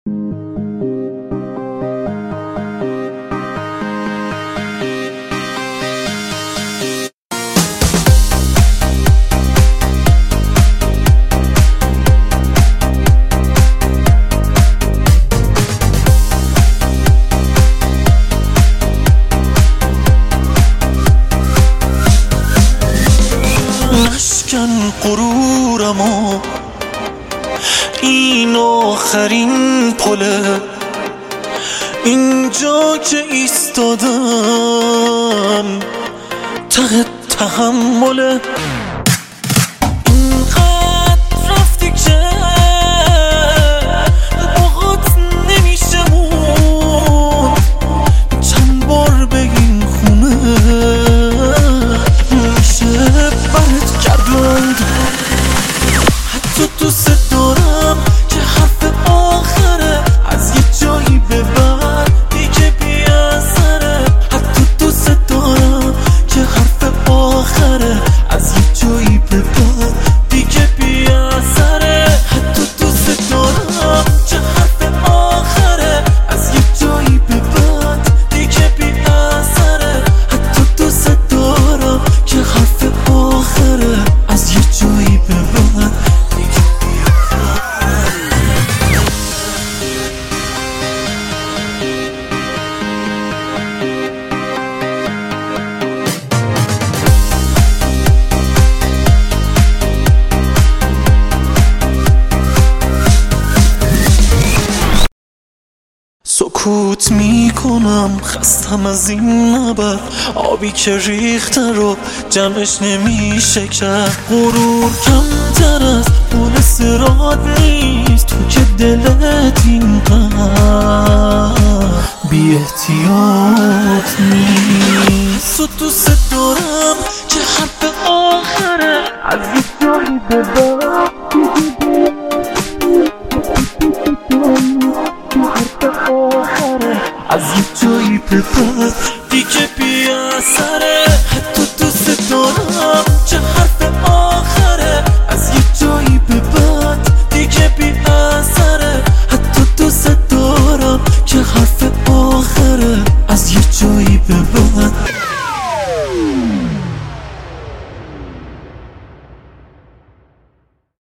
نشکن غرورمو، این آخرین پله، اینجا که ایستادم ته تحمله. اینقدر رفتی که باهات نمیشه مون، چند بار به این خونه میشه برات گردوند. حتی دوست دارم که حرف آخره، از یه جایی به بعد دیگه بی اثره. حتی دوست دارم که حرف آخره، از یه جایی به بعد دیگه بی اثره. حتی دوست دارم که حرف آخره، از یه جایی به بعد دیگه بی اثره. حتی دوست دارم که حرف آخره، از یه جایی به بعد دیگه بی سکوت میکنم، خستم از این نبر، آبی که ریخته رو جمعش نمیشه کرد. غرور کمتر از پول صراط نیست، تو که دلت اینقدر بی احتیاط نیست. تو دوست دارم که حرف آخره، از یه جایی به بعد از یه جایی به بعد دیگه بی اثره. حتی دوست دارم که حرف آخره، از یه جایی به بعد دیگه بی اثره. حتی دوست دارم که حرف آخره، از یه جایی به بعد